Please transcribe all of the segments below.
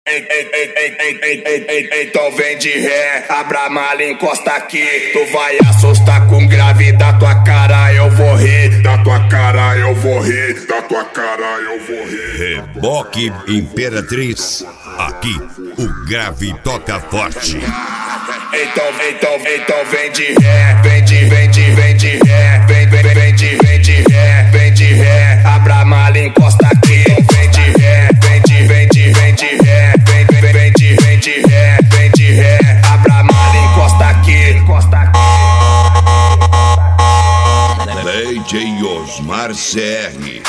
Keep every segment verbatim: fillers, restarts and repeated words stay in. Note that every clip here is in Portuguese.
Ei, ei, ei, ei, ei, ei, ei, ei, ei, então vem de ré, abra a mala, encosta aqui. Tu vai assustar com grave, da tua cara eu vou rir. Da tua cara eu vou rir, da tua cara eu vou rir. Reboque Imperatriz, aqui o grave toca forte. Então, então, então vem de ré, vem de, vem de, vem de ré, vem, vem, vem de, vem de ré, vem de ré, abra a mala, encosta aqui. Vem de ré, vem de, vem de, vem de ré, vem, vem, vem de, vem de ré, vem de ré, abra a mala, encosta aqui, encosta aqui. D J Osmar C R.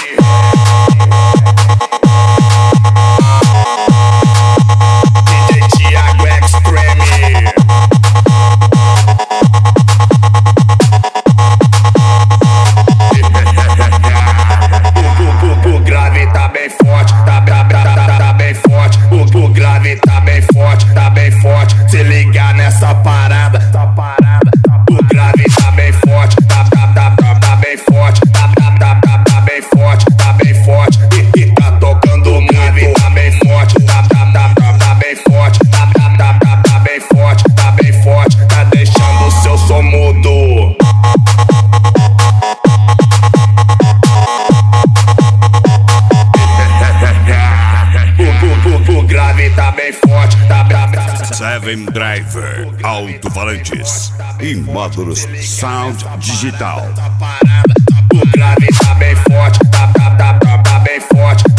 Tá bem forte, tá bem forte. Se ligar nessa parada, tá parada. O grave tá bem forte, tá, tá, tá, tá, tá bem forte, tá, tá, tá, tá, tá bem forte, tá bem forte. E, e tá tocando o grave, tá bem forte, tá, tá, tá, tá, tá bem forte, tá, tá, tá, tá, tá bem forte, tá bem forte. Tá deixando o seu som mudo. O grave tá bem forte, tá brabo. Seven Driver, alto-falantes e módulos Sound Digital. O grave tá bem forte, tá, tá, tá, tá, tá bem forte.